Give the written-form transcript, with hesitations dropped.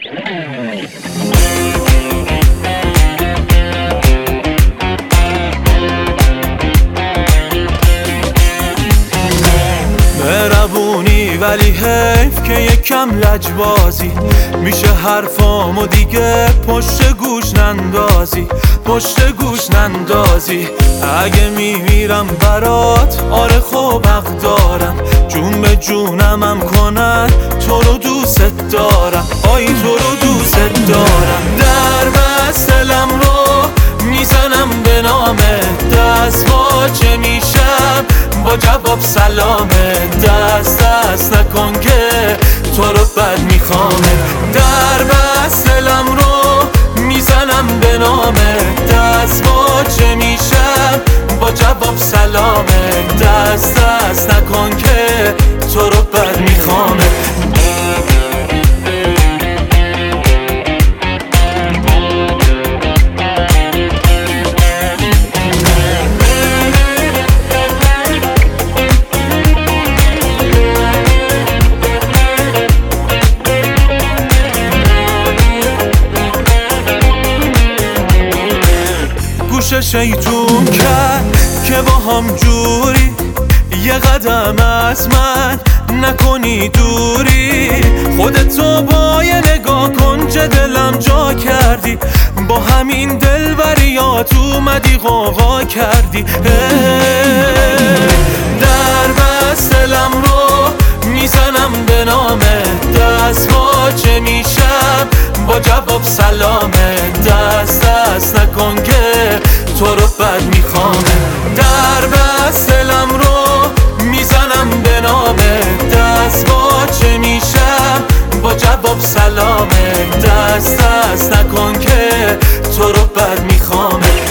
مهربونی ولی حیف که یکم لجبازی میشه حرفامو دیگه پشت گوش نندازی، پشت گوش نندازی. اگه میمیرم برات آره خب حق دارم، جون به جونمم کنن تو رو دوست دارم، آی تو رو دوست دارم. در بستلم رو میزنم به نامت، دست واچه میشم با جواب سلامت. دست نکن که تو رو بد میخوامه، در بستلم رو میزنم به نامت. دست واچه میشم با جواب سلامت. دست نکن که تو رو بد میخوامه. گوش شیطون کرد که با هم جوری، یه قدم از من نکنی دوری. خودتو با یه نگاه کن چه دلم جا کردی، با همین دلبریات اومدی غوغا کردی. در بستلم رو میزنم به نامت، دست واچه میشم با جواب سلامت. دست نکن که تو رو بد میخوامه، در بستلم رو میزنم به نامت. دست واچه میشم با جواب سلامت. دست نکن که تو رو بد میخوامه.